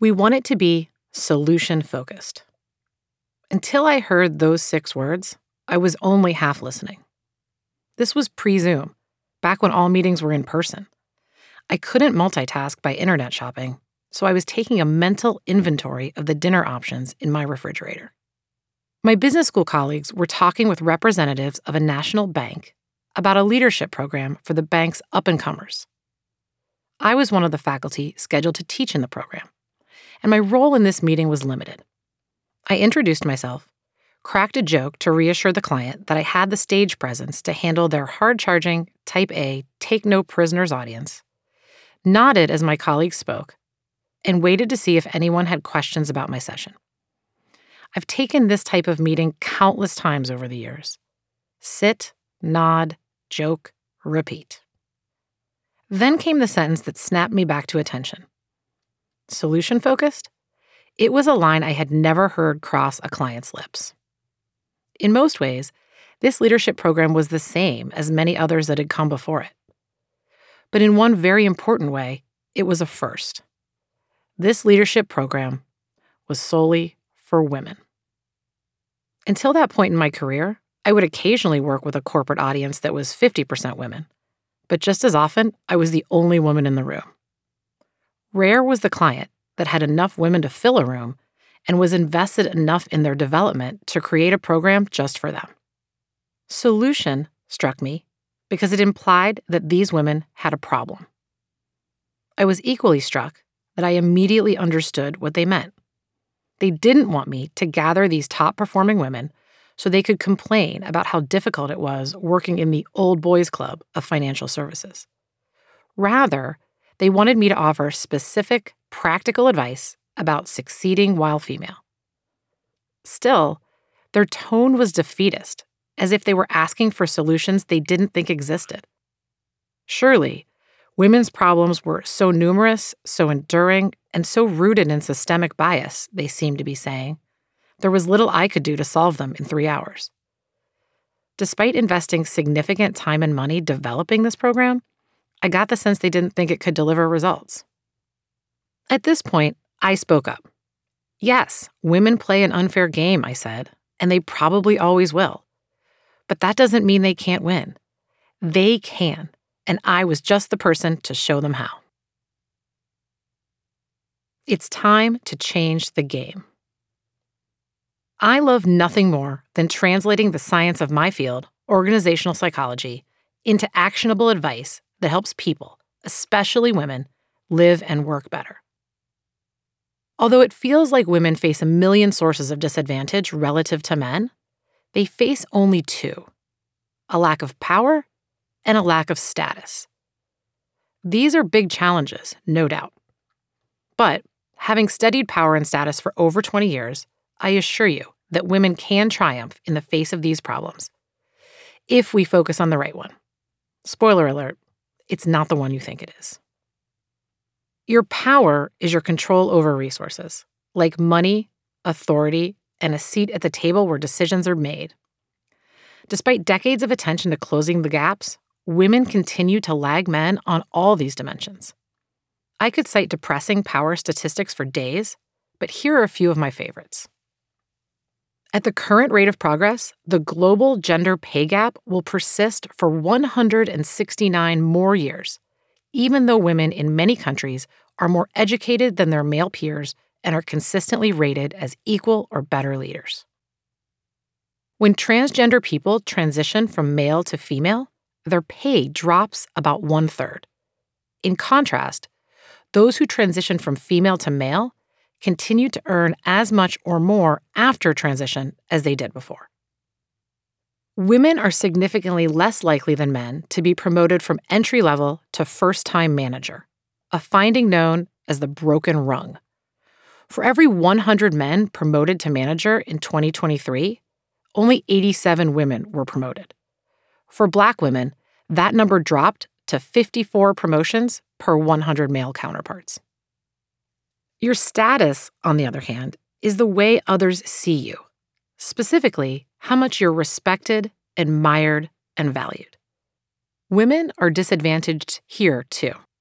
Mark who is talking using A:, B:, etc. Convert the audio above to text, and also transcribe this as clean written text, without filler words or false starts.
A: We want it to be solution-focused. Until I heard those 6 words, I was only half listening. This was pre-Zoom, back when all meetings were in person. I couldn't multitask by internet shopping, so I was taking a mental inventory of the dinner options in my refrigerator. My business school colleagues were talking with representatives of a national bank about a leadership program for the bank's up-and-comers. I was one of the faculty scheduled to teach in the program, and my role in this meeting was limited. I introduced myself, cracked a joke to reassure the client that I had the stage presence to handle their hard-charging, type A, take-no-prisoners audience, nodded as my colleagues spoke, and waited to see if anyone had questions about my session. I've taken this type of meeting countless times over the years. Sit, nod, joke, repeat. Then came the sentence that snapped me back to attention. Solution-focused? It was a line I had never heard cross a client's lips. In most ways, this leadership program was the same as many others that had come before it. But in one very important way, it was a first. This leadership program was solely for women. Until that point in my career, I would occasionally work with a corporate audience that was 50% women, but just as often, I was the only woman in the room. Rare was the client that had enough women to fill a room and was invested enough in their development to create a program just for them. Solution struck me because it implied that these women had a problem. I was equally struck that I immediately understood what they meant. They didn't want me to gather these top-performing women so they could complain about how difficult it was working in the old boys club of financial services. Rather, they wanted me to offer specific, practical advice about succeeding while female. Still, their tone was defeatist, as if they were asking for solutions they didn't think existed. Surely, women's problems were so numerous, so enduring, and so rooted in systemic bias, they seemed to be saying, there was little I could do to solve them in 3 hours. Despite investing significant time and money developing this program, I got the sense they didn't think it could deliver results. At this point, I spoke up. Yes, women play an unfair game, I said, and they probably always will. But that doesn't mean they can't win. They can, and I was just the person to show them how. It's time to change the game. I love nothing more than translating the science of my field, organizational psychology, into actionable advice that helps people, especially women, live and work better. Although it feels like women face a million sources of disadvantage relative to men, they face only 2: a lack of power and a lack of status. These are big challenges, no doubt. But having studied power and status for over 20 years, I assure you that women can triumph in the face of these problems if we focus on the right one. Spoiler alert, it's not the one you think it is. Your power is your control over resources, like money, authority, and a seat at the table where decisions are made. Despite decades of attention to closing the gaps, women continue to lag men on all these dimensions. I could cite depressing power statistics for days, but here are a few of my favorites. At the current rate of progress, the global gender pay gap will persist for 169 more years, even though women in many countries are more educated than their male peers and are consistently rated as equal or better leaders. When transgender people transition from male to female, their pay drops about 1/3. In contrast, those who transition from female to male continue to earn as much or more after transition as they did before. Women are significantly less likely than men to be promoted from entry-level to first-time manager, a finding known as the broken rung. For every 100 men promoted to manager in 2023, only 87 women were promoted. For Black women, that number dropped to 54 promotions per 100 male counterparts. Your status, on the other hand, is the way others see you, specifically how much you're respected, admired, and valued. Women are disadvantaged here, too.